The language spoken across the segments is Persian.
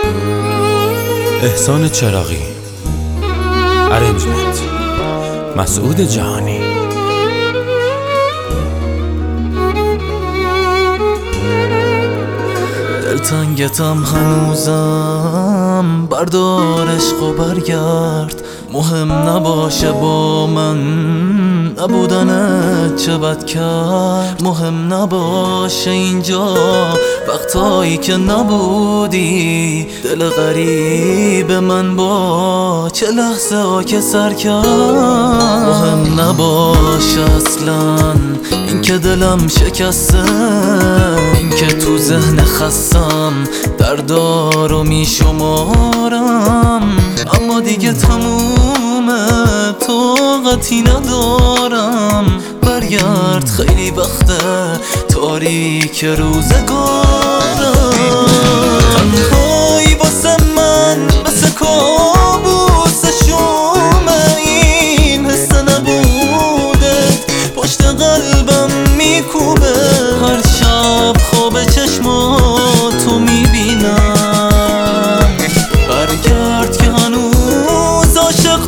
احسان چراغی، ارنجمنت مسعود جهانی. دلتنگتم هنوزم، بردار عشق و برگرد. مهم نباشه با من نبودنت چه بد کرد. مهم نباشه اینجا وقتایی که نبودی. دل غریب من با چه لحظه ها که سر کرد. مهم نباشه اصلا این که دلم شکسته، این که تو ذهن خستم دردارو می شمارم. اما دیگه تمومه، طاقتی ندارم. برگرد خیلی وقته تاریک روزگارم. تنهایی واسه من مثل کابوس شومه، این حس نبودت پشت قلبم میکوبه. هر شب خواب چشماتو میبینم. برگرد که هنوز عاشق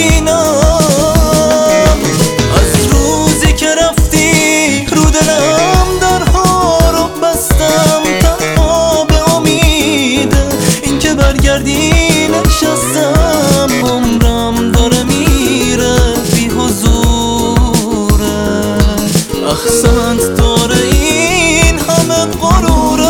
ترینم. از روزی که رفتی رو دلم درها رو بستم. تنها به امید این که برگردی نشستم. عمرم داره میره بی حضوره. احسنت داره این همه غروره.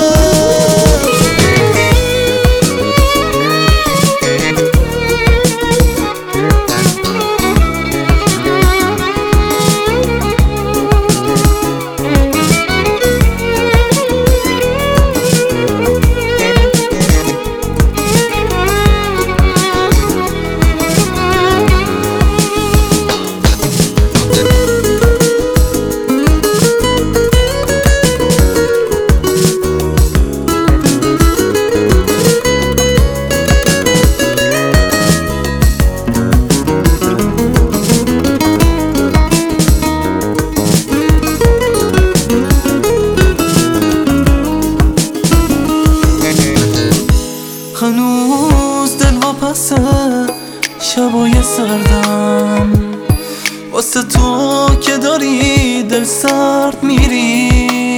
هنوز دل واپسه شبای سردم، واسه تو که داری دل سرد میری.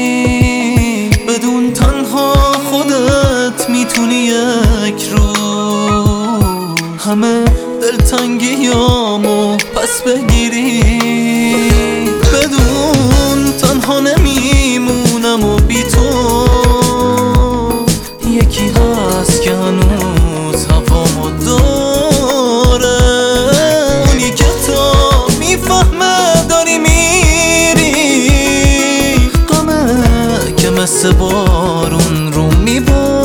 بدون تنها خودت میتونی یک روز همه دلتنگیامو پس بگیری. بدون تنها نمیمونم و بی تو یکی هست که هنوز هوامو داره. اونی که تا میفهمه داری میری. غمه که مثل بارون رو میباره.